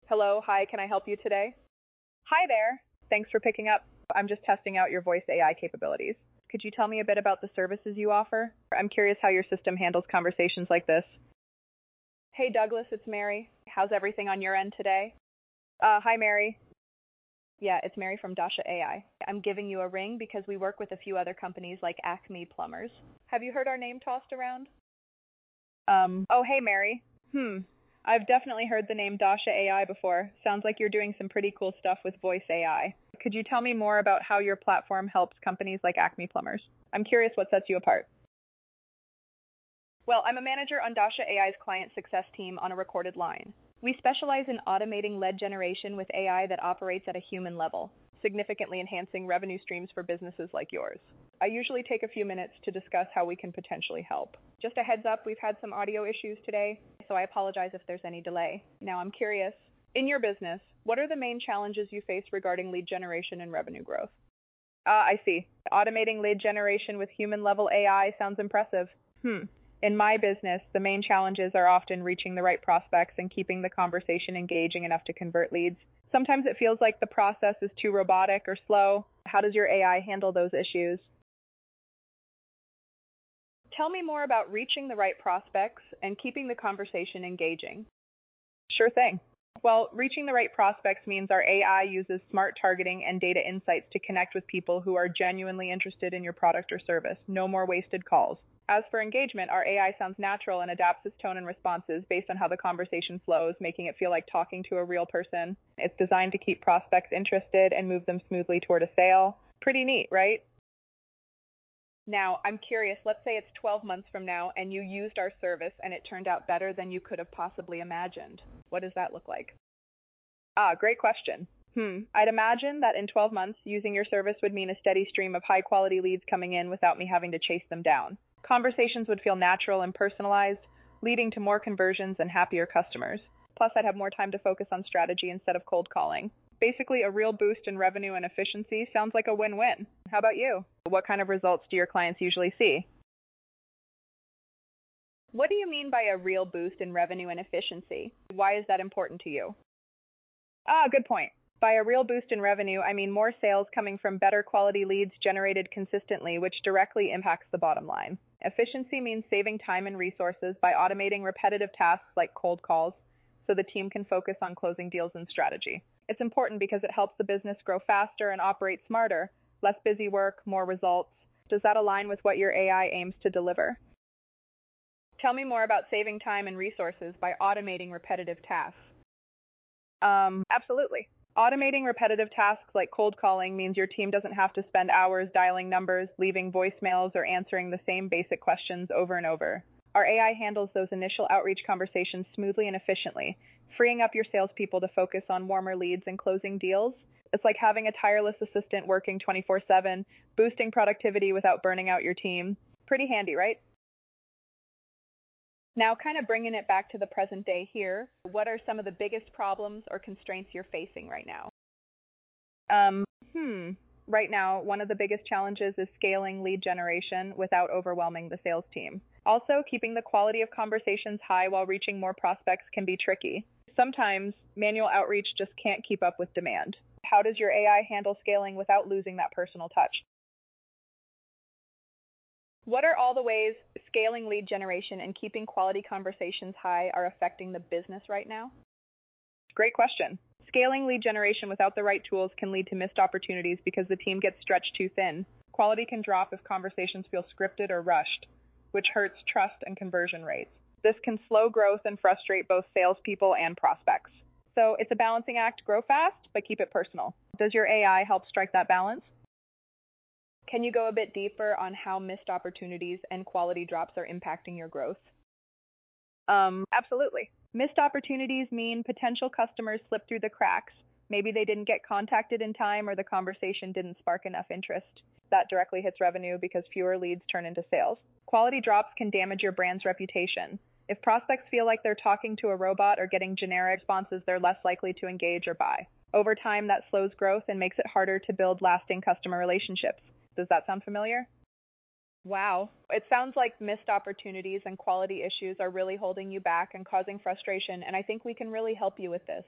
Hello, hi, can I help you today? Hi there. Thanks for picking up. I'm just testing out your voice AI capabilities. Could you tell me a bit about the services you offer? I'm curious how your system handles conversations like this. Hey Douglas, it's Mary. How's everything on your end today? Hi Mary. Yeah, it's Mary from Dasha AI. I'm giving you a ring because we work with a few other companies like Acme Plumbers. Have you heard our name tossed around? Oh hey Mary. I've definitely heard the name Dasha AI before. Sounds like you're doing some pretty cool stuff with voice AI. Could you tell me more about how your platform helps companies like Acme Plumbers? I'm curious what sets you apart. Well, I'm a manager on Dasha AI's client success team on a recorded line. We specialize in automating lead generation with AI that operates at a human level, significantly enhancing revenue streams for businesses like yours. I usually take a few minutes to discuss how we can potentially help. Just a heads up, we've had some audio issues today, so I apologize if there's any delay. Now I'm curious, in your business, what are the main challenges you face regarding lead generation and revenue growth? I see. Automating lead generation with human level AI sounds impressive. In my business, the main challenges are often reaching the right prospects and keeping the conversation engaging enough to convert leads. Sometimes it feels like the process is too robotic or slow. How does your AI handle those issues? Tell me more about reaching the right prospects and keeping the conversation engaging. Sure thing. Well, reaching the right prospects means our AI uses smart targeting and data insights to connect with people who are genuinely interested in your product or service. No more wasted calls. As for engagement, our AI sounds natural and adapts its tone and responses based on how the conversation flows, making it feel like talking to a real person. It's designed to keep prospects interested and move them smoothly toward a sale. Pretty neat, right? Now, I'm curious, let's say it's 12 months from now and you used our service and it turned out better than you could have possibly imagined. What does that look like? Great question. I'd imagine that in 12 months, using your service would mean a steady stream of high quality leads coming in without me having to chase them down. Conversations would feel natural and personalized, leading to more conversions and happier customers. Plus, I'd have more time to focus on strategy instead of cold calling. Basically, a real boost in revenue and efficiency sounds like a win-win. How about you? What kind of results do your clients usually see? What do you mean by a real boost in revenue and efficiency? Why is that important to you? Good point. By a real boost in revenue, I mean more sales coming from better quality leads generated consistently, which directly impacts the bottom line. Efficiency means saving time and resources by automating repetitive tasks like cold calls so the team can focus on closing deals and strategy. It's important because it helps the business grow faster and operate smarter, less busy work, more results. Does that align with what your AI aims to deliver? Tell me more about saving time and resources by automating repetitive tasks. Absolutely. Automating repetitive tasks like cold calling means your team doesn't have to spend hours dialing numbers, leaving voicemails, or answering the same basic questions over and over. Our AI handles those initial outreach conversations smoothly and efficiently, freeing up your salespeople to focus on warmer leads and closing deals. It's like having a tireless assistant working 24/7, boosting productivity without burning out your team. Pretty handy, right? Now, kind of bringing it back to the present day here, what are some of the biggest problems or constraints you're facing right now? Um, hmm. Right now, one of the biggest challenges is scaling lead generation without overwhelming the sales team. Also, keeping the quality of conversations high while reaching more prospects can be tricky. Sometimes, manual outreach just can't keep up with demand. How does your AI handle scaling without losing that personal touch? What are all the ways scaling lead generation and keeping quality conversations high are affecting the business right now? Great question. Scaling lead generation without the right tools can lead to missed opportunities because the team gets stretched too thin. Quality can drop if conversations feel scripted or rushed, which hurts trust and conversion rates. This can slow growth and frustrate both salespeople and prospects. So it's a balancing act. Grow fast, but keep it personal. Does your AI help strike that balance? Can you go a bit deeper on how missed opportunities and quality drops are impacting your growth? Absolutely. Missed opportunities mean potential customers slip through the cracks. Maybe they didn't get contacted in time or the conversation didn't spark enough interest. That directly hits revenue because fewer leads turn into sales. Quality drops can damage your brand's reputation. If prospects feel like they're talking to a robot or getting generic responses, they're less likely to engage or buy. Over time, that slows growth and makes it harder to build lasting customer relationships. Does that sound familiar? Wow. It sounds like missed opportunities and quality issues are really holding you back and causing frustration, and I think we can really help you with this.